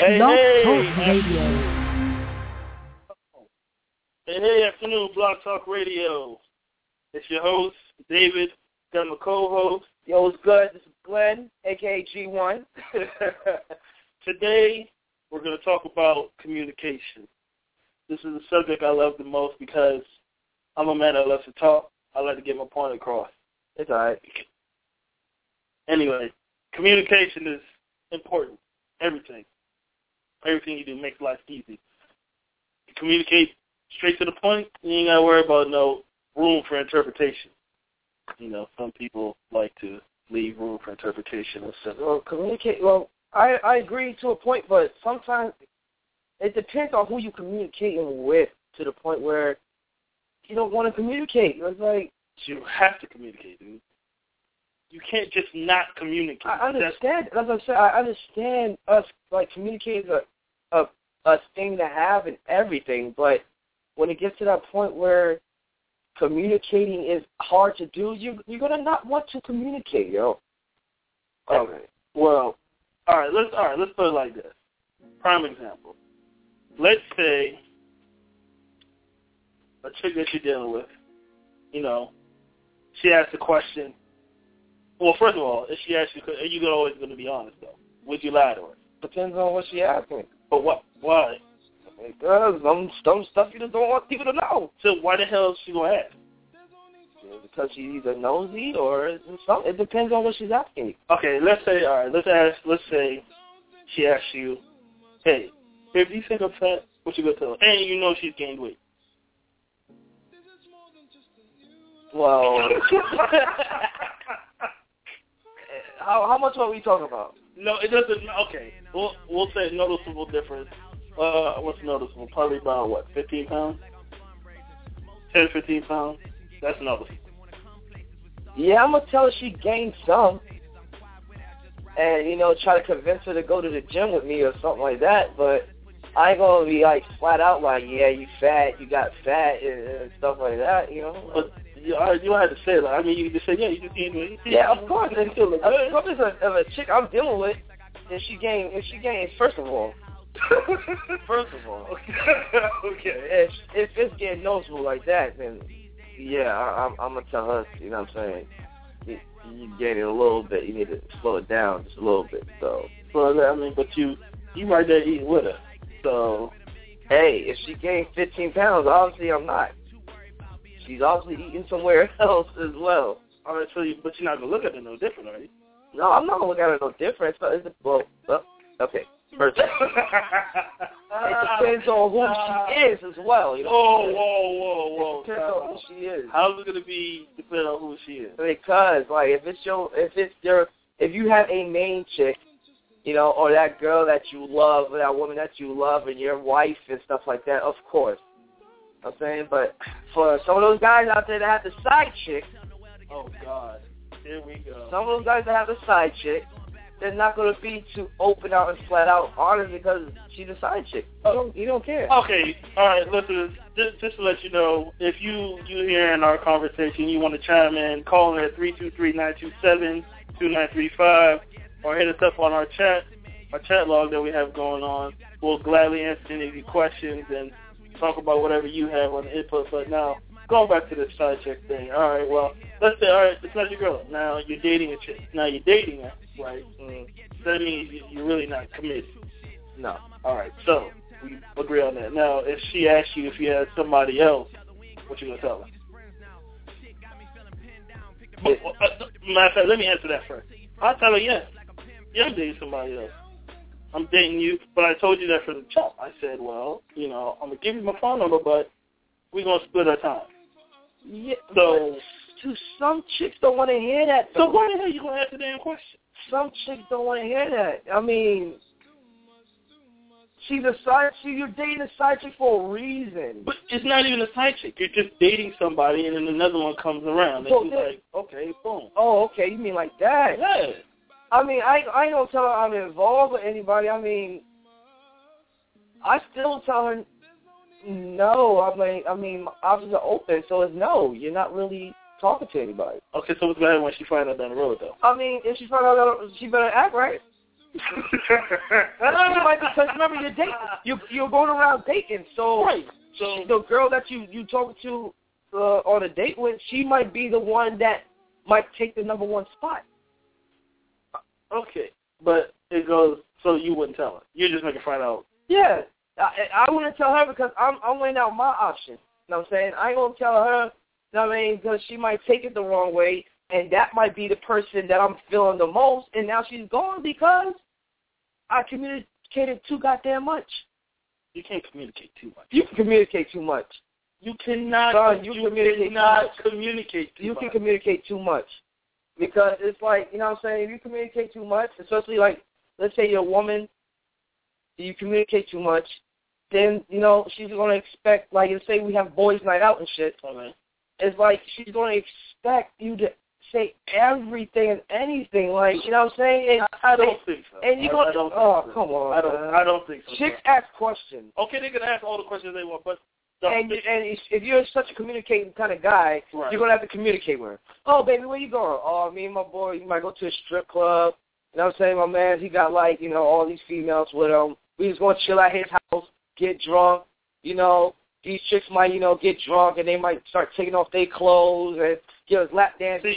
Blog Talk Radio. Hey, afternoon, Blog Talk Radio. It's your host, David. Got my co-host. Yo, what's good? This is Glenn, a.k.a. G1. Today, we're going to talk about communication. This is a subject I love the most because I'm a man that loves to talk. I like to get my point across. It's all right. Anyway, communication is important. Everything you do makes life easy. You communicate straight to the point, you ain't got to worry about no room for interpretation. You know, some people like to leave room for interpretation. Well, I agree to a point, but sometimes it depends on who you're communicating with to the point where you don't want to communicate. It's like you have to communicate, dude. You can't just not communicate. I understand. As I said, I understand us like communicating a thing to have and everything, but when it gets to that point where communicating is hard to do, you're gonna not want to communicate, yo. Okay. Well, all right. Let's put it like this. Prime example. Let's say a chick that you're dealing with, you know, she asks a question. Well, first of all, if she asks you, are you always going to be honest, though? Would you lie to her? Depends on what she asks me. But what? Why? Because some stuff you just don't want people to know. So why the hell is she going to ask? Because she's either nosy or something. It depends on what she's asking. Okay, let's say she asks you, hey, if you think I'm fat, what you going to tell her? And you know she's gained weight. Well, how much are we talking about? No, it doesn't. Okay, we'll say noticeable difference. What's noticeable? Probably about, 15 pounds? 10, 15 pounds? That's noticeable. Yeah, I'm going to tell her she gained some. And, you know, try to convince her to go to the gym with me or something like that. But I ain't going to be, like, flat out like, yeah, you fat, you got fat and stuff like that, you know. But you don't have to say that. I mean, you can just say, yeah, you just gained weight. Yeah, of course. If a chick I'm dealing with, if she gained, first of all. Okay. If it's getting noticeable like that, then yeah, I'm gonna tell her. You know what I'm saying? You gaining a little bit. You need to slow it down just a little bit. So I mean, but you right there eating with her. So hey, if she gained 15 pounds, obviously I'm not. She's obviously eating somewhere else as well. All right, but you're not gonna look at her no different, are you? No, I'm not gonna look at her no different. Okay. First, it depends on who she is as well. You know? Whoa! It depends on who she is. How's it gonna be depending on who she is? Because like if you have a main chick, you know, or that girl that you love, or that woman that you love, and your wife and stuff like that, of course. You know what I'm saying, but for some of those guys out there that have the side chick. Oh God, here we go. Some of those guys that have the side chick. They're not going to be too open out and flat out honest because she's a side chick. You don't care. Okay, all right, listen, just to let you know, if you hear in our conversation, you want to chime in, call in at 323-927-2935, or hit us up on our chat log that we have going on. We'll gladly answer any of your questions and talk about whatever you have on the input. But now, going back to the side chick thing, all right, well, let's say, all right, it's not your girl. Now you're dating a chick. Now you're dating her. Right. That means you're really not committed. No. All right. So we agree on that. Now, if she asks you if you had somebody else, what you gonna tell her? Matter of fact, let me answer that first. I'll tell her yes. Yeah, I'm dating somebody else. I'm dating you, but I told you that from the jump. I said, well, you know, I'm gonna give you my phone number, but we're gonna split our time. Yeah. So some chicks don't want to hear that. So why the hell you gonna ask the damn question? Some chicks don't want to hear that. I mean, you're dating a side chick for a reason. But it's not even a side chick. You're just dating somebody, and then another one comes around. So and she's like, okay, boom. Oh, okay, you mean like that? Yeah. I mean, I don't tell her I'm involved with anybody. I mean, I still tell her no. I mean, options are open, so it's no. You're not really talking to anybody. Okay, so what's going to happen when she finds out down the road, though? I mean, if she finds out, she better act right. Because remember, you're dating. You're going around dating. So, right. So the girl that you talking to on a date with, she might be the one that might take the number one spot. Okay, but it goes. So you wouldn't tell her. You're just making find out. Yeah, I wouldn't tell her because I'm weighing out my options. You know what I'm saying? I ain't gonna tell her. You know what I mean? Because she might take it the wrong way, and that might be the person that I'm feeling the most. And now she's gone because I communicated too goddamn much. You can't communicate too much. You can communicate too much. You cannot. Son, you cannot communicate too much. You can communicate too much because it's like, you know what I'm saying? If you communicate too much, especially like, let's say you're a woman, you communicate too much, then, you know, she's going to expect, like, let's say we have boys' night out and shit. Okay. It's like she's going to expect you to say everything and anything, like, you know what I'm saying? And, I don't think so. And you're going to, come on. I don't think so. Chicks ask questions. Okay, they can ask all the questions they want, but... And if you're such a communicating kind of guy, right. You're going to have to communicate with her. Oh, baby, where you going? Oh, me and my boy, you might go to a strip club. You know what I'm saying? My man, he got, like, you know, all these females with him. We just going to chill at his house, get drunk. You know, these chicks might, you know, get drunk, and they might start taking off their clothes and give us lap dances.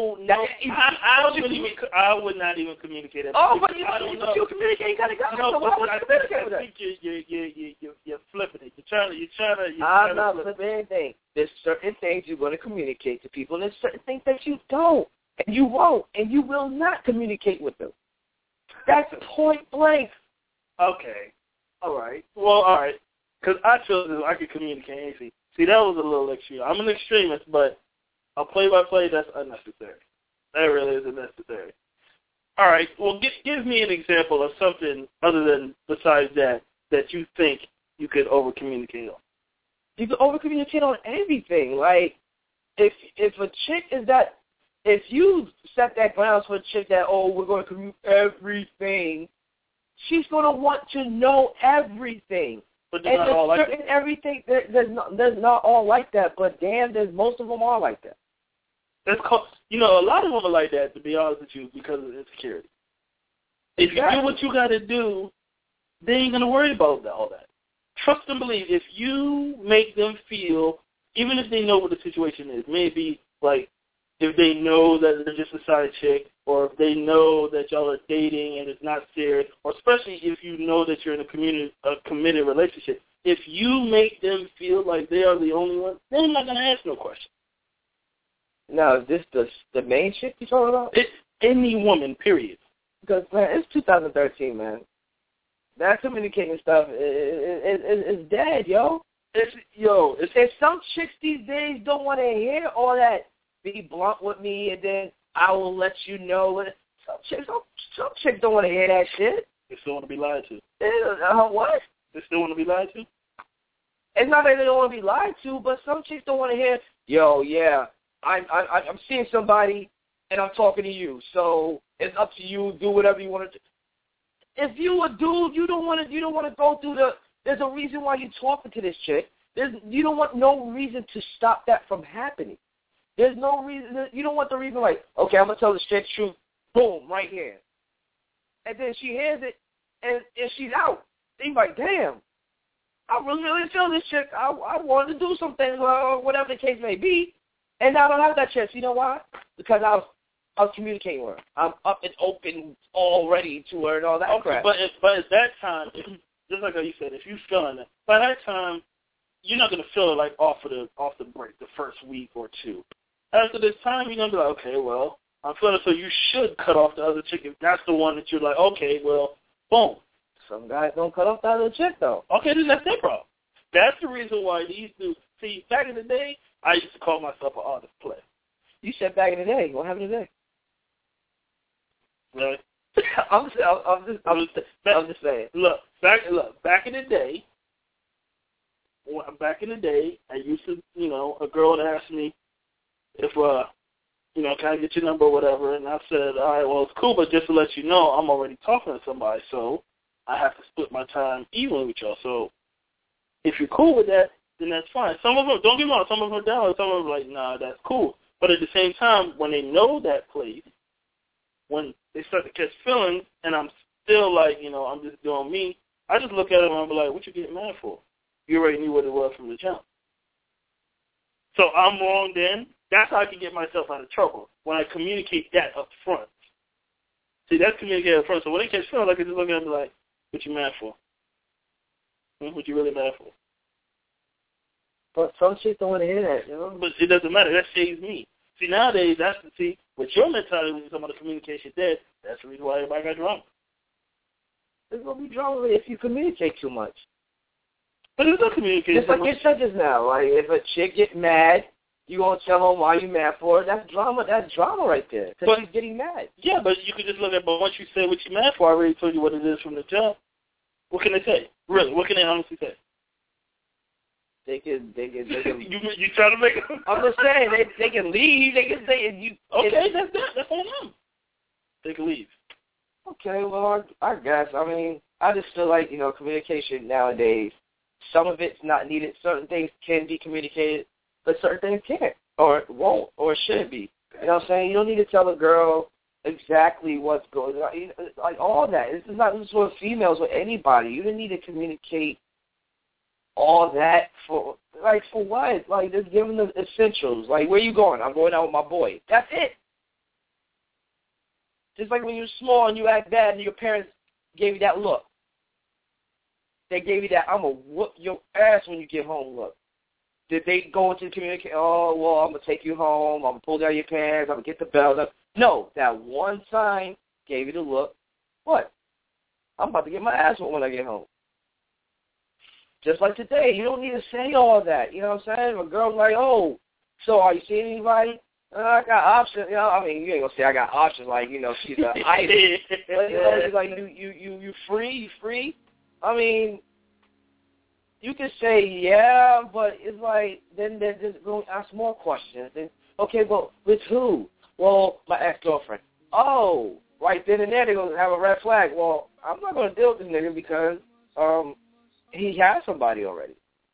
I would not even communicate that. Oh, but you communicate, you got to go. No, so but I think you're flipping it. I'm not flipping anything. There's certain things you're going to communicate to people, and there's certain things that you don't, and you won't, and you will not communicate with them. That's point blank. Okay. All right. Well, all right. Because I feel as though I could communicate anything. See, that was a little extreme. I'm an extremist, but a play-by-play, that's unnecessary. That really is unnecessary. All right. Well, give me an example of something other than besides that you think you could over-communicate on. You could over-communicate on everything. Like, if a chick is that, if you set that grounds for a chick that, we're going to communicate everything, she's going to want to know everything. But they're not all like that. Everything, there's not all like that, but damn, most of them are like that. That's called, a lot of them are like that, to be honest with you, because of insecurity. If you do what you got to do, they ain't going to worry about all that. Trust and believe, if you make them feel, even if they know what the situation is, maybe, like, if they know that they're just a side chick, or if they know that y'all are dating and it's not serious, or especially if you know that you're in a committed relationship, if you make them feel like they are the only one, they're not going to ask no question. Now, is this the main chick you're talking about? It's any woman, period. Because, man, it's 2013, man. That communicating stuff is dead, yo. It's some chicks these days don't want to hear all that. Be blunt with me, and then I will let you know. Some chicks don't want to hear that shit. They still want to be lied to. What? They still want to be lied to? It's not that they don't want to be lied to, but some chicks don't want to hear, I'm seeing somebody, and I'm talking to you, so it's up to you. Do whatever you want to do. If you a dude, you don't want to go through there's a reason why you're talking to this chick. You don't want no reason to stop that from happening. There's no reason. You don't want the reason like, okay, I'm going to tell the straight truth. Boom, right here. And then she hears it, and she's out. And you're like, damn, I really feel this chick. I wanted to do something, or whatever the case may be. And I don't have that chance. You know why? Because I was communicating with her. I'm up and open already to her and all that crap. But at that time, just like how you said, if you're feeling it, by that time, you're not going to feel it like off the break, the first week or two. After this time, you're going to be like, okay, well, I'm feeling it, so you should cut off the other chick if that's the one that you're like, okay, well, boom. Some guys don't cut off the other chick, though. Okay, then that's their problem. That's the reason why these dudes, see, back in the day, I used to call myself an honest player. You said back in the day. What happened today? Really? I'm just saying. Look, back in the day, I used to, a girl would ask me if, can I get your number or whatever, and I said, all right, well, it's cool, but just to let you know, I'm already talking to somebody, so I have to split my time evenly with y'all. So if you're cool with that, then that's fine. Some of them, don't get me wrong, some of them are down, some of them are like, nah, that's cool. But at the same time, when they know that place, when they start to catch feelings, and I'm still like, I'm just doing me, I just look at him and I'm like, what you getting mad for? You already knew what it was from the jump. So I'm wrong then. That's how I can get myself out of trouble, when I communicate that up front. See, that's communicated up front. So when they catch feelings, I can just look at them and be like, what you mad for? What you really mad for? But some chicks don't want to hear that, But it doesn't matter. That saves me. See, nowadays, with your mentality when you're talking about the communication dead, that's the reason why everybody got drama. There's going to be drama if you communicate too much. But there's no communication. Just like you said just now. Like, if a chick get mad, you going to tell them why you mad for her. That's drama. That's drama right there. Because she's getting mad. Yeah, but you could just look at, but once you say what you mad for, I already told you what it is from the jump. What can they say? Really, what can they honestly say? They can. you try to make them. I'm just saying, they can leave. They can say, you. Okay, that's that. That's on them. They can leave. Okay, well, I guess. I mean, I just feel like, communication nowadays, some of it's not needed. Certain things can be communicated, but certain things can't, or won't, or shouldn't be. You know what I'm saying? You don't need to tell a girl exactly what's going on. Like, all that. This is not just for females, with anybody. You don't need to communicate all that for what? Like, just give them the essentials. Like, where you going? I'm going out with my boy. That's it. Just like when you were small and you act bad and your parents gave you that look. They gave you that, I'm going to whoop your ass when you get home look. Did they go into the communication, oh, well, I'm going to take you home, I'm going to pull down your pants, I'm going to get the belt up. No, that one sign gave you the look. What? I'm about to get my ass whooped when I get home. Just like today, you don't need to say all that. You know what I'm saying? A girl's like, oh, so are you seeing anybody? I got options. I mean, you ain't gonna say I got options like, she's an idol. But, she's like, you free? You free? I mean, you can say yeah, but it's like then they're just going to ask more questions. Then, okay, well, with who? Well, my ex-girlfriend. Oh, right then and there they're gonna have a red flag. Well, I'm not gonna deal with this nigga because he has somebody already.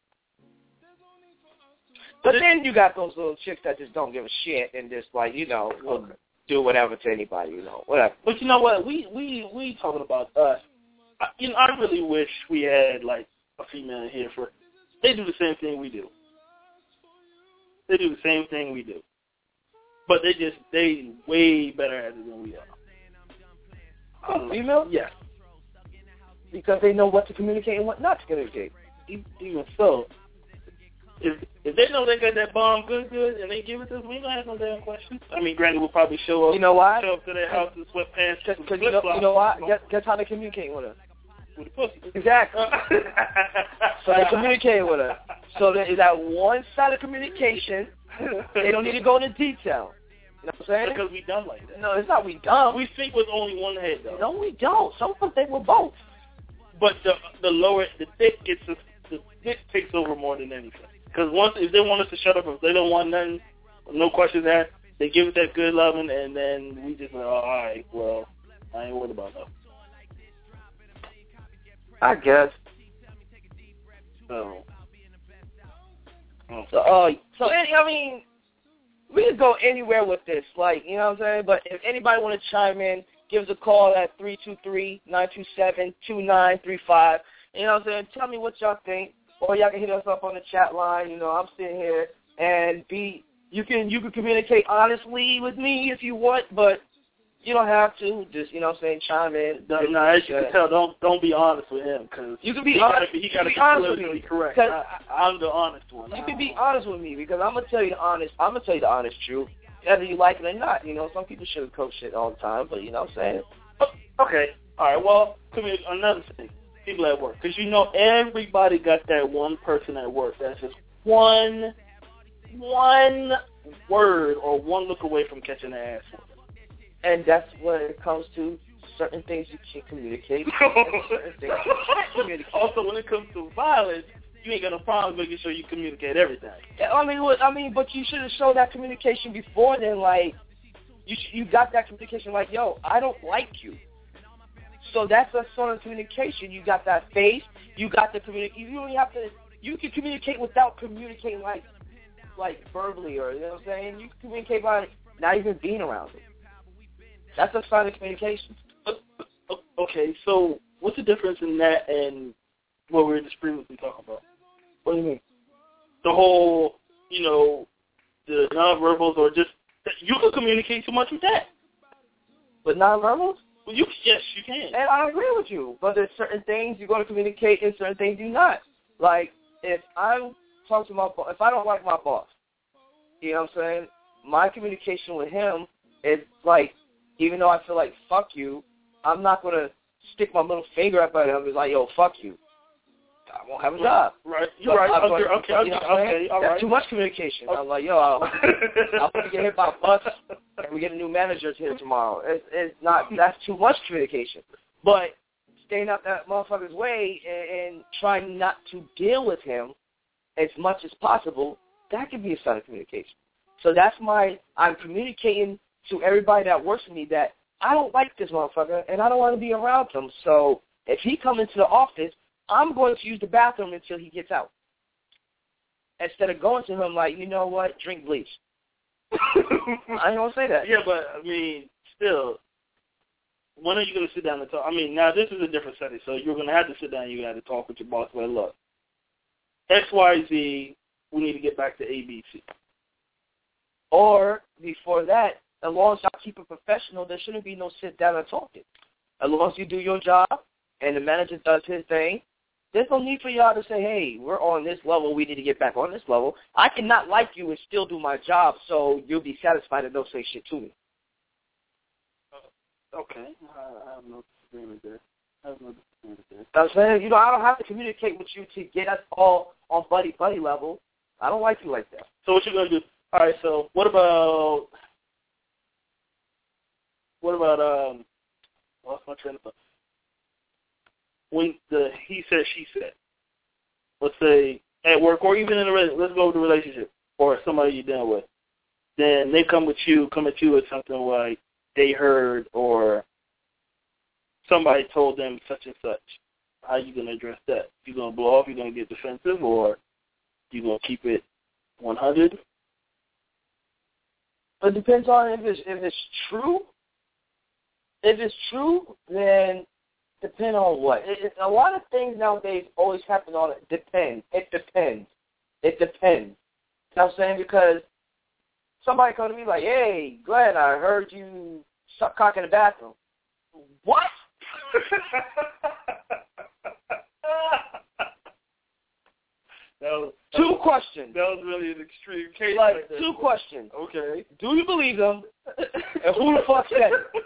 But then you got those little chicks that just don't give a shit and just like, will do whatever to anybody, whatever. But you know what? We talking about us. I really wish we had like a female in here for. They do the same thing we do. They do the same thing we do. But they way better at it than we are. Female? Yes. Because they know what to communicate and what not to communicate. Even so. If they know they got that bomb good, and they give it to us, we ain't gonna have no damn questions. I mean, granted, we'll probably show up. You know why? Show up to their house in sweatpants. Because you know why? Guess how they communicate with us. With the pussy. Exactly. So they communicate with us. So there is that one side of communication. They don't need to go into detail. You know what I'm saying? Because we dumb like that. No, it's not we dumb. We think with only one head, though. No, we don't. Some of us think we're both. But the dick takes over more than anything. Because if they want us to shut up, if they don't want nothing, no questions asked, they give it that good loving, and then we just like, all right, well, I ain't worried about that. I guess. So I mean, we can go anywhere with this, like, you know what I'm saying? But if anybody want to chime in, give us a call at 323-927-2935. You know what I'm saying? Tell me what y'all think. Or y'all can hit us up on the chat line. I'm sitting here and you can communicate honestly with me if you want, but you don't have to. Just, chime in. No, as you can tell, don't be honest with him, because you can be honest. He got to be politically correct. I'm the honest one. You can be honest with me because I'm gonna tell you the honest truth, whether you like it or not. Some people sugarcoat shit all the time, but you know what I'm saying. Okay, all right. Well, another thing. People at work, because everybody got that one person at work that's just one word or one look away from catching the ass. And that's when it comes to certain things you can't communicate. And certain things you can't communicate. Also, when it comes to violence, you ain't got no problem making sure you communicate everything. I mean, but you should have showed that communication before then. Like, you got that communication. Like, yo, I don't like you. So that's a sort of communication. You got that face. You got the communication. You don't have to. You can communicate without communicating like verbally, or you know what I'm saying. You can communicate by not even being around it. That's a sign of communication. Okay, so what's the difference in that and what we were just previously talking about? What do you mean? The whole, the nonverbals, or just you can communicate too much with that. With nonverbals? Well, yes, you can. And I agree with you, but there's certain things you're going to communicate and certain things you're not. Like, if I talk to my boss, if I don't like my boss, you know what I'm saying? My communication with him is like, even though I feel like, fuck you, I'm not going to stick my middle finger up at him and be like, yo, fuck you. I won't have a job. Right. You're right. Okay. All That's right. too much communication. I'm like, yo, I'm going to get hit by a bus and we get a new manager here tomorrow. It's not, that's too much communication. But staying out that motherfucker's way and trying not to deal with him as much as possible, that could be a sign of communication. So that's I'm communicating to everybody that works with me that I don't like this motherfucker and I don't want to be around him. So if he comes into the office, I'm going to use the bathroom until he gets out. Instead of going to him like, you know what, drink bleach. I ain't going to say that. Yeah, but, I mean, still, when are you going to sit down and talk? I mean, now this is a different setting, so you're going to have to sit down and you got to talk with your boss. Well, look, X, Y, Z, we need to get back to A, B, C. Or, before that, as long as y'all keep it professional, there shouldn't be no sit down and talking. As long as you do your job and the manager does his thing, there's no need for y'all to say, hey, we're on this level, we need to get back on this level. I cannot like you and still do my job, so you'll be satisfied and don't say shit to me. Okay. I have no disagreement there. I'm saying, I don't have to communicate with you to get us all on buddy-buddy level. I don't like you like that. So what you going to do? All right, so what about lost my train of thought. When the he said, she said, let's say at work or even in let's go with the relationship or somebody you're dealing with, then they come at you with something like they heard or somebody told them such and such. How are you going to address that? You going to blow off? You going to get defensive, or you going to keep it 100? It depends on if it's true. If it's true, then depend on what. A lot of things nowadays always happen on it. Depends. It depends. You know what I'm saying? Because somebody come to me like, hey, Glenn, I heard you suck cock in the bathroom. What? Two questions. That was really an extreme case. Like, two questions. Okay. Do you believe them? And who the fuck said it?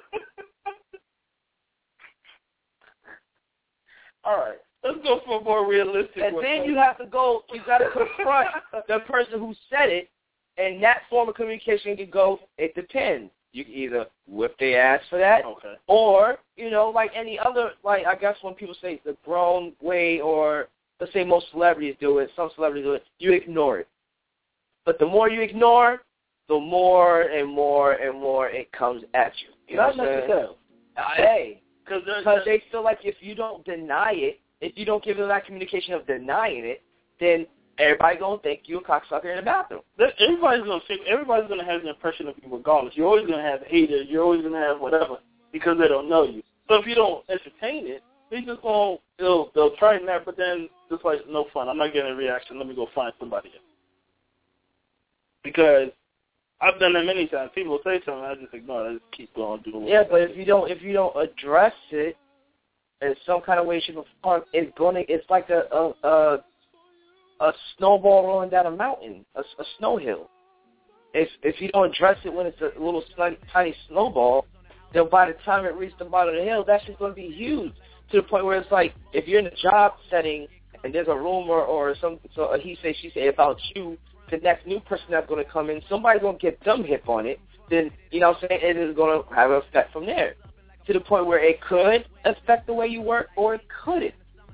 All right. Let's go for a more realistic and one. And then you got to confront the person who said it, and that form of communication can go, it depends. You can either whip their ass for that, okay, or, like any other, like I guess when people say the grown way, or let's say most celebrities do it, some celebrities do it, you ignore it. But the more you ignore, the more and more and more it comes at you. You know what I'm saying? Hey, because they feel like if you don't deny it, if you don't give them that communication of denying it, then everybody gonna think you a cocksucker in the bathroom. Everybody's gonna have an impression of you regardless. You're always gonna have haters. You're always gonna have whatever because they don't know you. So if you don't entertain it, they just won't. They'll try that, but then just like no fun. I'm not getting a reaction. Let me go find somebody else. Because I've done that many times. People will say something, I just ignore it. I just keep going. Yeah, but if you don't address it in some kind of way, shape, or form, it's like a snowball rolling down a mountain, a snow hill. If you don't address it when it's a little tiny snowball, then by the time it reaches the bottom of the hill, that's just going to be huge to the point where it's like if you're in a job setting and there's a rumor or a he say she say about you, the next new person that's going to come in, somebody's going to get them hip on it. Then you know what I'm saying, it is going to have an effect from there to the point where it could affect the way you work or it couldn't.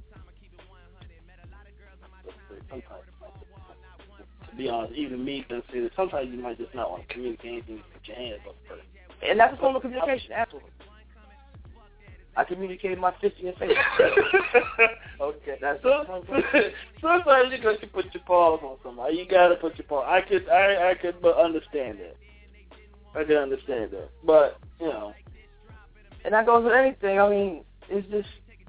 To be honest, even me can say that sometimes you might just not want to communicate anything with your hands up first. And that's a form of communication, absolutely. I communicated my fist in your face. Okay. Sometimes you got to put your paws on somebody. You got to put your paws. I could understand that. I can understand that. But, And that goes with anything. I mean, it's just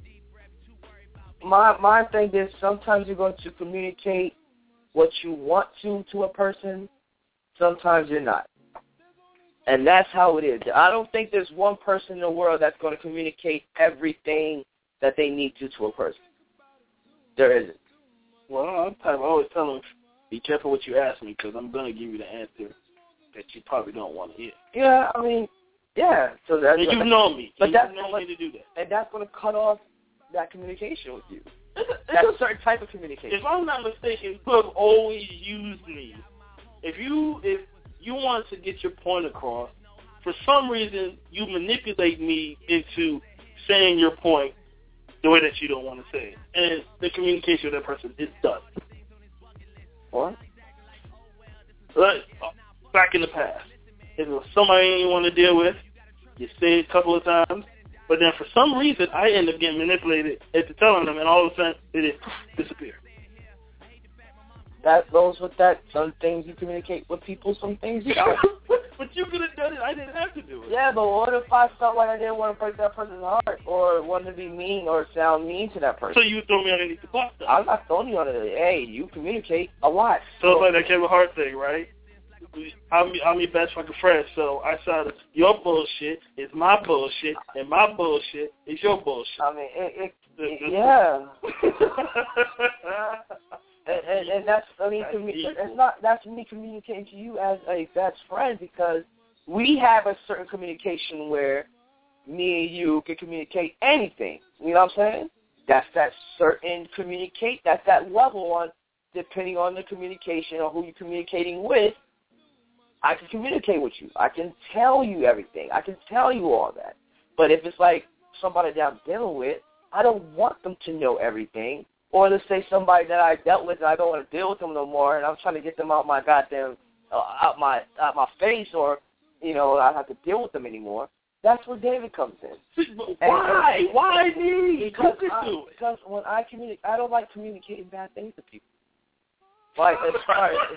my thing is sometimes you're going to communicate what you want to a person. Sometimes you're not. And that's how it is. I don't think there's one person in the world that's going to communicate everything that they need to a person. There isn't. Well, I always tell them, be careful what you ask me because I'm going to give you the answer that you probably don't want to hear. Yeah, I mean, yeah. So that's you know me. But that's know me to do that. And that's going to cut off that communication with you. That's a certain type of communication. If I'm not mistaken, you have always used me. If you want to get your point across, for some reason you manipulate me into saying your point the way that you don't want to say it. And the communication with that person is done. What? Like, back in the past, if it was somebody you want to deal with, you say it a couple of times, but then for some reason I end up getting manipulated into telling them, and all of a sudden it disappears. That goes with that. Some things you communicate with people, some things you don't. But you could have done it. I didn't have to do it. Yeah, but what if I felt like I didn't want to break that person's heart or wanted to be mean or sound mean to that person? So you would throw me underneath the bus, though. I'm not throwing you under the... Hey, you communicate a lot. So it's like that Kevin Hart thing, right? I'm your best fucking friend, so I said your bullshit is my bullshit, and my bullshit is your bullshit. I mean, yeah. And that's, I mean, that's me communicating to you as a best friend because we have a certain communication where me and you can communicate anything. You know what I'm saying? That's that certain communicate. That's that level on depending on the communication or who you're communicating with. I can communicate with you. I can tell you everything. I can tell you all that. But if it's like somebody that I'm dealing with, I don't want them to know everything. Or let's say somebody that I dealt with and I don't want to deal with them no more, and I'm trying to get them out my goddamn out my face, or I don't have to deal with them anymore. That's where David comes in. Why? Why me? Because when I communicate, I don't like communicating bad things to people. Like, as far as,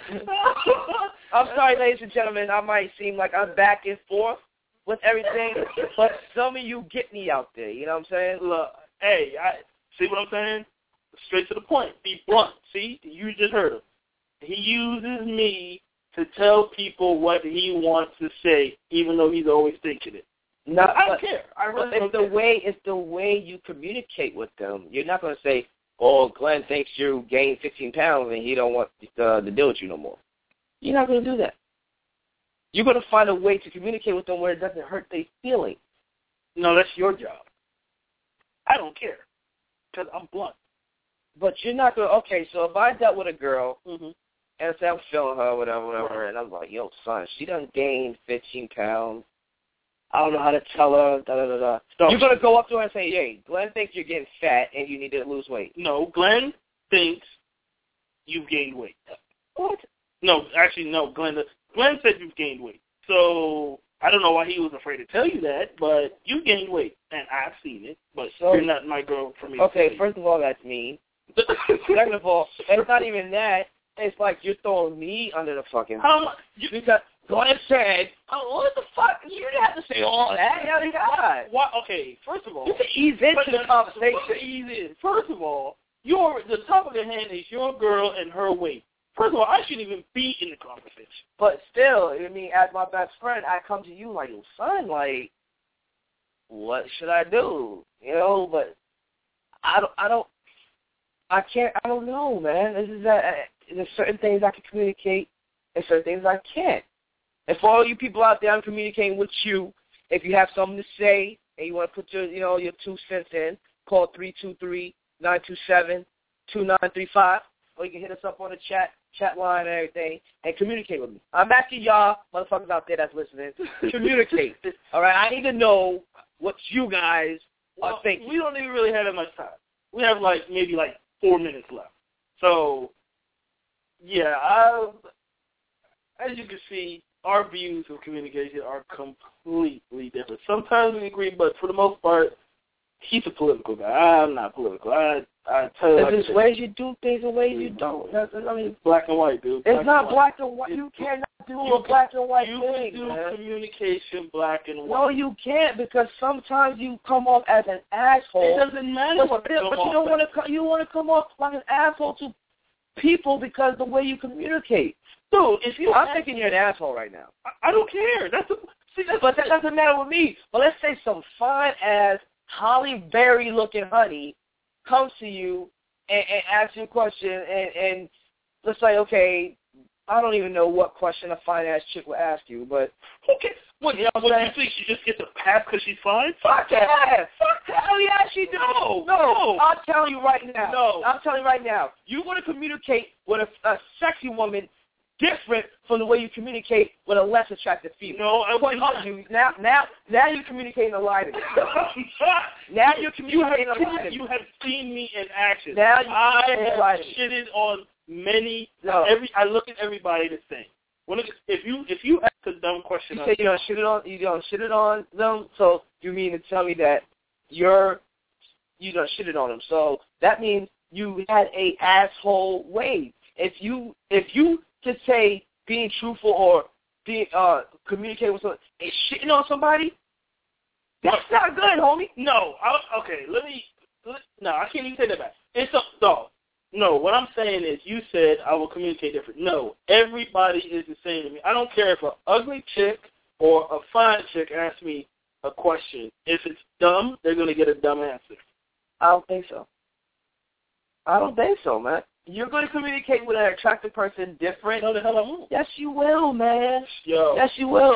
I'm sorry, ladies and gentlemen, I might seem like I'm back and forth with everything, but some of you get me out there. You know what I'm saying? Look, hey, see what I'm saying? Straight to the point. Be blunt. See? You just heard him. He uses me to tell people what he wants to say, even though he's always thinking it. No, I don't care. I really don't care. It's the way you communicate with them. You're not going to say, oh, Glenn thinks you gained 15 pounds and he don't want to deal with you no more. You're not going to do that. You're going to find a way to communicate with them where it doesn't hurt their feelings. No, that's your job. I don't care because I'm blunt. But you're not going to, okay, so if I dealt with a girl and say I'm feeling her, whatever, and I'm like, yo, son, she done gained 15 pounds. I don't know how to tell her, You're going to go up to her and say, hey, Glenn thinks you're getting fat and you need to lose weight. No, Glenn thinks you've gained weight. What? No, actually, no, Glenn said you've gained weight. So I don't know why he was afraid to tell you that, but you gained weight, and I've seen it, but you're not my girl for me. Okay, first of all, that's mean. Second of all, it's not even that. It's like you're throwing me under the fucking... Because Glenn said, what the fuck? You didn't have to say all that. Yeah, God. What? Okay, first of all... You can ease into the conversation. Ease in. First of all, the top of the hand is your girl and her weight. First of all, I shouldn't even be in the conversation. But still, I mean, as my best friend, I come to you like, son, like, what should I do? But I don't know, man. There's certain things I can communicate and certain things I can't. And for all you people out there, I'm communicating with you. If you have something to say and you want to put your 2 cents in, call 323-927-2935, or you can hit us up on the chat line and everything, and communicate with me. I'm asking y'all motherfuckers out there that's listening, communicate. All right? I need to know what you guys are thinking. We don't even really have that much time. We have maybe 4 minutes left. So, yeah, as you can see, our views of communication are completely different. Sometimes we agree, but for the most part, he's a political guy. I'm not political. I I tell you, There's ways you do things and ways you don't. I mean, black and white, dude. It's not black and white. You cannot do a black and white thing. You can do man. communication black and white. No, you can't, because sometimes you come off as an asshole. It doesn't matter. But you don't want to. You want to come off like an asshole to people because the way you communicate. Dude, I'm thinking you're an asshole right now. I don't care. But that doesn't matter with me. But let's say some fine ass Holly Berry looking honey comes to you and asks you a question, and let's say, okay, I don't even know what question a fine ass chick will ask you, but okay. What, you think she just gets a pass because she's fine? Fuck that. Hell yeah, she do. No. I'm telling you right now. No. I'm telling you right now. You want to communicate with a sexy woman different from the way you communicate with a less attractive female. No, I wouldn't. Now you're communicating a lie to me. Now you're communicating a lie to me. You have seen me in action. Now I have shitted on many. No. I look at everybody the same. If you ask a dumb question, you say you don't shit it on them. So you mean to tell me that you don't shit it on them? So that means you had a asshole way. If you to say being truthful or being communicating with someone and shitting on somebody, that's not good, homie. No, okay. No, I can't even say that back. No, what I'm saying is you said I will communicate different. No, everybody is the same to me. I don't care if an ugly chick or a fine chick asks me a question. If it's dumb, they're going to get a dumb answer. I don't think so. Man. You're going to communicate with an attractive person different. No, the hell I won't. Yes, you will, man. Yo. Yes, you will.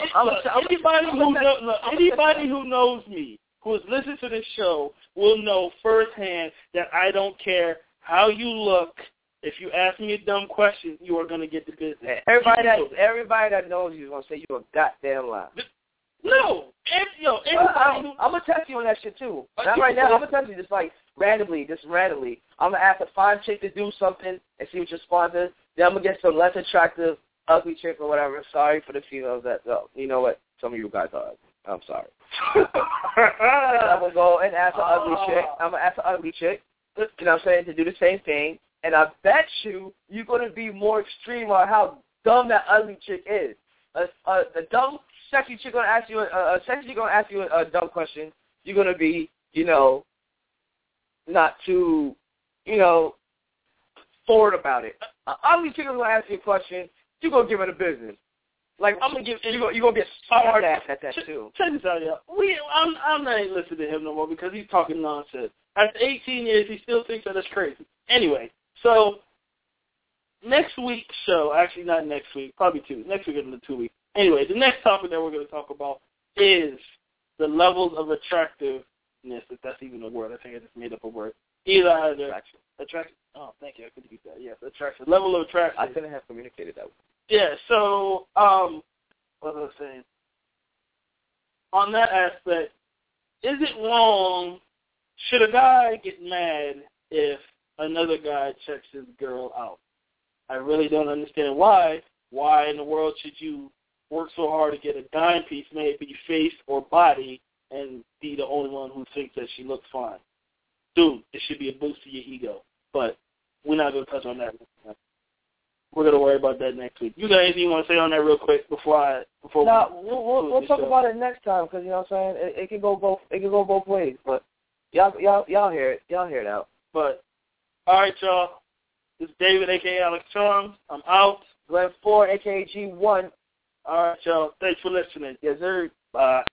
Anybody who knows me, who has listened to this show, will know firsthand that I don't care how you look. If you ask me a dumb question, you are going to get the business. Everybody that knows you is going to say you're a goddamn lie. No. I'm going to test you on that shit, too. Not right now. I'm going to test you just randomly. I'm going to ask a fine chick to do something and see what your response is. Then I'm going to get some less attractive, ugly chick or whatever. Sorry for the females that, you know what? Some of you guys are. I'm sorry. I'm going to go and ask an ugly chick. I'm going to ask an ugly chick, you know what I'm saying, to do the same thing. And I bet you're going to be more extreme on how dumb that ugly chick is. A dumb, sexy chick going to ask you a dumb question. You're going to be, not too, forward about it. An ugly chick is going to ask you a question. You're going to give her the business. Like, you're going to be a smart ass at that, too. Check this out, y'all. I'm not even listening to him no more because he's talking nonsense. After 18 years, he still thinks that it's crazy. Anyway, so next week's show, actually not next week, probably next week in the 2 weeks. Anyway, the next topic that we're going to talk about is the levels of attractiveness, if that's even a word. I think I just made up a word. Either attraction. Oh, thank you. I couldn't use that. Yes, attraction. Level of attraction. I couldn't have communicated that way. Yeah, so, what was I saying? On that aspect, is it wrong? Should a guy get mad if another guy checks his girl out? I really don't understand why. Why in the world should you work so hard to get a dime piece, may it be face or body, and be the only one who thinks that she looks fine? Dude, it should be a boost to your ego. But we're not going to touch on that. We're going to worry about that next week. You got anything you want to say on that real quick before we'll talk about it next time, because, you know what I'm saying, it can go both ways. But y'all hear it. Y'all hear it out. But, all right, y'all. This is David, a.k.a. Alex Charms. I'm out. Glenn Ford, a.k.a. G1. All right, y'all. Thanks for listening. Yes, sir. Bye.